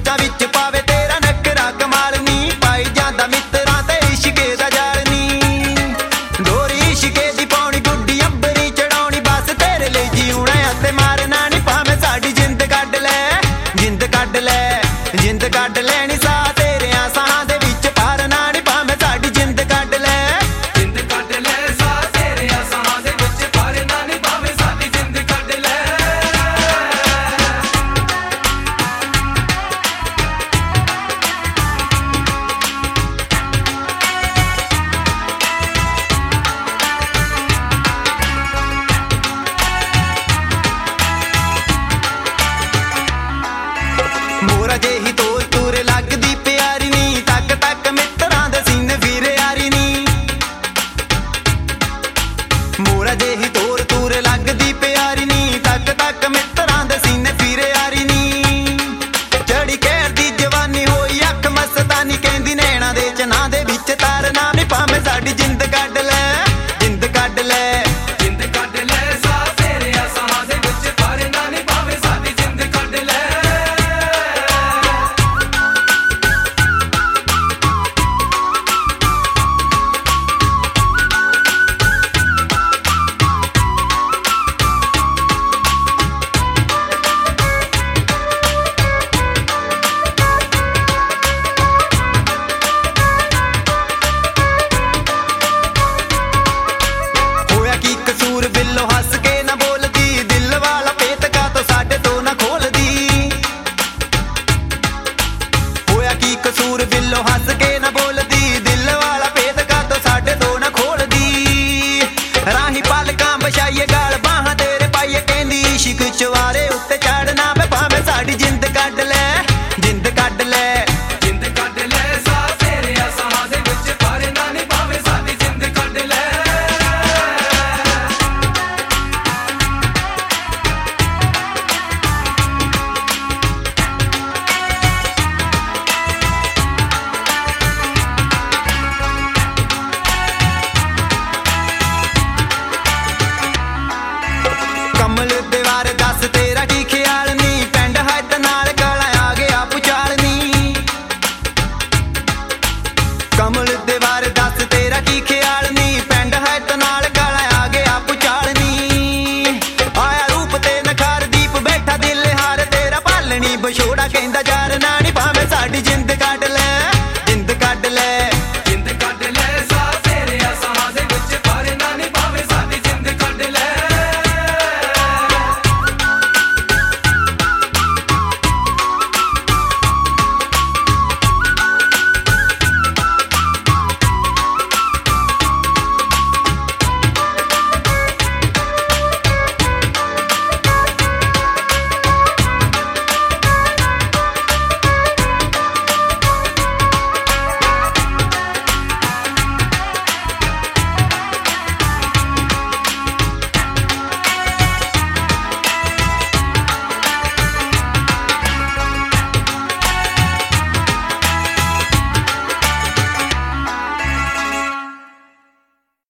ਲੋਕਾਂ ਵਿੱਚ ਪਾਵੇ ਤੇਰਾ ਨਖਰਾ ਕਮਾਲ ਨੀ ਪਾਈ ਜਾਂਦਾ ਮਿੱਤਰਾਂ ਤੇ ਇਸ਼ਕੇ ਦਾ ਜਾਲ ਨੀ ਦੋਰੀ ਇਸ਼ਕੇ ਦੀ ਪਾਉਣੀ ਗੁੱਡੀ ਅੰਬਰੀ ਚੜਾਉਣੀ ਬਸ ਤੇਰੇ ਲਈ ਜੀਉਣਾ ਅਤੇ ਮਾਰਨਾ ਨੀ ਭਾਵੇਂ ਸਾਡੀ ਜਿੰਦ ਕੱਢ ਲੈ ਜਿੰਦ ਕੱਢ ਲੈ ਜਿੰਦ ਕੱਢ ਲੈਣੀ ਸਾਹ ਤੇਰਿਆਂ ਸਾਹਾਂ ਦੇ ਵਿੱਚ ਪਾਰਨਾ ਨੀ ਭਾਵੇਂ ਸਾਡੀ ਜਿੰਦ ਕੱਢ ਲੈ ਜਿੰਦ ਕੱਢ ਲੈ ਸਾਹ ਤੇਰਿਆਂ ਸਾਹਾਂ ਦੇ ਵਿੱਚ ਪਾਰਨਾ ਨੀ ਭਾਵੇਂ ਸਾਡੀ ਜਿੰਦ ਕੱਢ ਲੈ ਮੋਰਾ ਜਿਹੀ ਤੋਰ ਤੂਰ ਲੱਗਦੀ ਪਿਆਰੀ ਨੀ ਤੱਕ ਤੱਕ ਮਿੱਤਰਾਂ ਦੇ ਸੀਨੇ ਵੀਰੇ ਯਾਰੀ ਨੀ ਮੋਰਾ ਜਿਹੀ ਤੋਰ ਤੂਰ ਲੱਗਦੀ ਪਿਆਰੀ ਨੀ ਤੱਕ ਤੱਕ ਮਿੱਤਰਾਂ ਦੇ ਸੀਨੇ ਵੀਰੇ ਯਾਰੀ ਨੀ ਚੜੀ ਕਹਿਰ ਦੀ ਜਵਾਨੀ ਹੋਈ ਅੱਖ ਮਸਤਾਨੀ ਕਹਿੰਦੀ ਨੈਣਾ ਦੇ ਚਨਾ ਦੇ ਵਿੱਚ ਤਾਰਨਾ ਨੀ ਭਾਵੇਂ ਸਾਡੀ ਜਿੰਦ ਕੱਢ ਲੈ ਜਿੰਦ ਕੱਢ ਲੈ ਜਿੰਦ ਕੱਢ ਲੈ ਸਾਹ ਤੇਰਿਆਂ ਸਾਹਾਂ ਦੇ ਵਿੱਚ ਪਾਰਨਾ ਨੀ ਭਾਵੇਂ ਸਾਡੀ ਜਿੰਦ ਕੱਢ ਲੈ ਹੋਇਆ ਕੀ ਕਸੂਰ ਬਿੱਲੋ ਹੱਸ ਕੇ ਨਾ ਬੋਲਦੀ ਦਿਲ ਵਾਲਾ ਪੇਤਕਾ ਤੋਂ ਸਾਡੇ ਤੋਂ ਨਾ ਖੋਲਦੀ ਹੋਇਆ ਕੀ ਕਸੂਰ ਬਿੱਲੋ ਹੱਸ ਕੇ ਨਾ ਬੋਲਦੀ ਦਿਲ ਵਾਲਾ ਪੇਤਕਾ ਤੋਂ ਸਾਡੇ ਤੋਂ ਨਾ ਖੋਲਦੀ ਰਾਹੀ ਪਲਕਾਂ ਵਿਛਾਈਏ ਗਾਲ ਬਾਹਾਂ ਤੇਰੇ ਪਾਈਏ ਕਹਿੰਦੀ ਇਸ਼ਕ ਚਵਾਰੇ ਉੱਤੇ ਚੜਨਾ ਵੇ ਭਾਵੇਂ ਸਾਡੀ ਜਿੰਦ ਕੱਢ ਲੈ ਜਿੰਦ ਕੱਢ ਲੈ ਜਿੰਦ ਕੱਢ ਲੈ ਸਾਹ ਤੇਰਿਆਂ ਸਾਹਾਂ ਦੇ ਵਿੱਚ ਪਾਰਨਾ ਨੀ ਭਾਵੇਂ ਸਾਡੀ ਜਿੰਦ ਕੱਢ ਲੈ ਕਮਲ ਦੇ ਬਾਰੇ ਦੱਸ ਤੇਰਾ ਕੀ ਖਿਆਲ ਨੀ ਪਿੰਡ ਹੱਦ ਨਾਲ ਗਲਾ ਆ ਗਿਆ ਪੁਚਾਲ ਨੀ ਕਮਲ ਦੇ ਬਾਰੇ ਦੱਸ ਤੇਰਾ ਕੀ ਖਿਆਲ ਨੀ ਪਿੰਡ ਹੱਦ ਨਾਲ ਗਲਾ ਆ ਗਿਆ ਪੁਚਾਲ ਨੀ ਆਇਆ ਰੂਪ ਤੇ ਨਖਾਰ ਦੀਪ ਬੈਠਾ ਦਿਲ ਹਾਰ ਤੇਰਾ ਪਾਲਣੀ ਵਿਛੋੜਾ ਕਹਿੰਦਾ ਯਾਰ ਨਾ ਨੀ ਭਾਵੇਂ ਸਾਡੀ ਜਿੰਦ ਕੱਢ ਲੈ